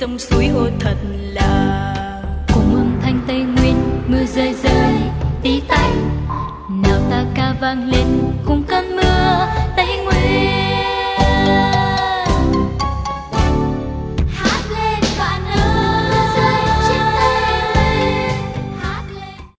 sông suối ô thật là. Cùng âm thanh Tây Nguyên mưa rơi rơi tí tách, nào ta ca vang lên cùng cơn mưa